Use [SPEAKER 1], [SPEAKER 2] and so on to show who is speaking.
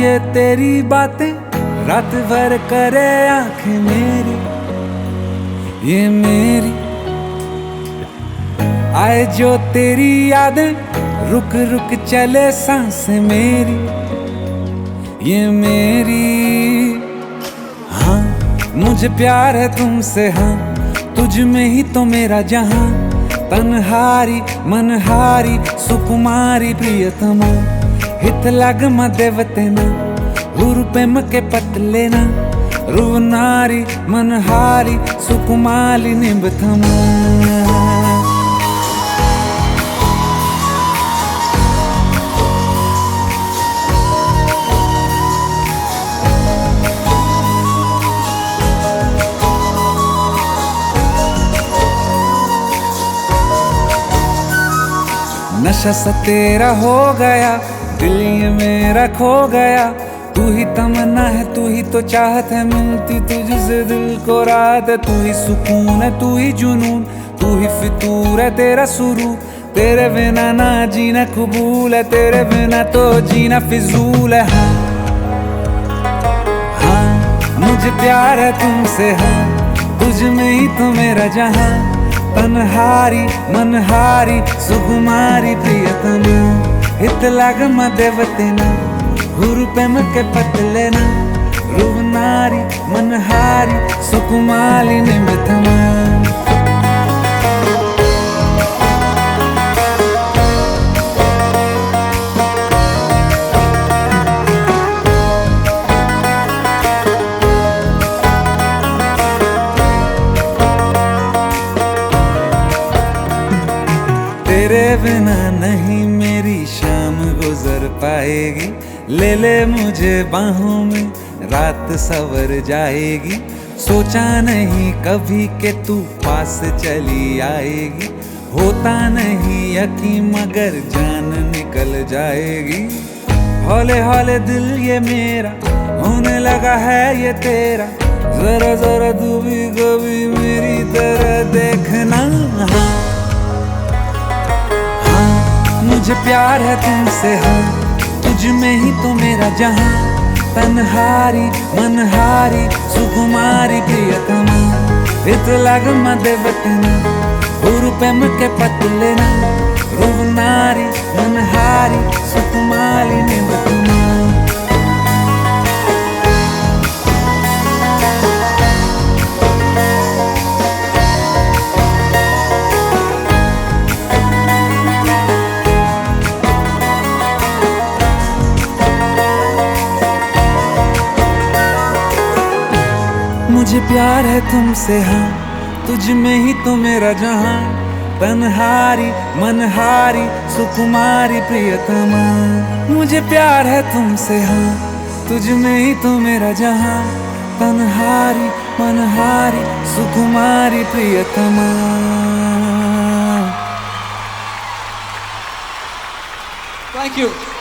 [SPEAKER 1] ये तेरी बातें रात भर करे आंखें मेरी, ये मेरी आए जो तेरी यादें, रुक रुक चले सांसें मेरी, ये मेरी। हाँ मुझे प्यार है तुमसे, हाँ तुझ में ही तो मेरा जहां, तन्हारी मनहारी सुकुमारी प्रियतमा, हित लग मदेवतेना हुरुपेम के पतलेना, रुवनारी मनहारी सुकुमाली निबथमा। नशा सा तेरा हो गया, दिल ये मेरा खो गया, तू ही तमन्ना है, तू ही तो चाहत है, मिलती तुझसे दिल को राहत है, तू ही सुकून है, तू ही जुनून, तू ही फितूर है, तेरा सुरूर, तेरे बिना ना जीना कबूल है, तेरे बिना तो जीना फिजूल है। हाँ हाँ मुझे प्यार है तुमसे, हाँ तुझ में ही तो मेरा जहां, तन्हारी मनहारी सुकुमारी प्रियतमा, हित लग मदेवतेना हुरुपेम के पतलेना, रुवनारी मनहारी सुकुमाली निबथमा। तेरे बिना नहीं मेरी शाम गुजर पाएगी, ले ले मुझे बाहों में रात सवर जाएगी, सोचा नहीं कभी के तू पास चली आएगी, होता नहीं यकीन मगर जान निकल जाएगी। हौले हौले दिल ये मेरा होने लगा है ये तेरा, जरा जरा तू भी कभी मेरी तरह देखना। मुझे प्यार है तुमसे, हाँ तुझ में ही तो मेरा जहां, तन्हारी मनहारी सुकुमारी प्रियतमा, हित लग मदेवतेना हुरुपेम के पतलेना, रुवनारी मनहारी सुकुमारी निबथमा। मुझे प्यार है तुमसे, हाँ तुझ में ही तो मेरा जहां, तन्हारी मनहारी सुकुमारी प्रियतमा। मुझे प्यार है तुमसे, हाँ तुझ में ही तो मेरा जहां, तन्हारी मनहारी सुकुमारी प्रियतमा।
[SPEAKER 2] Thank you.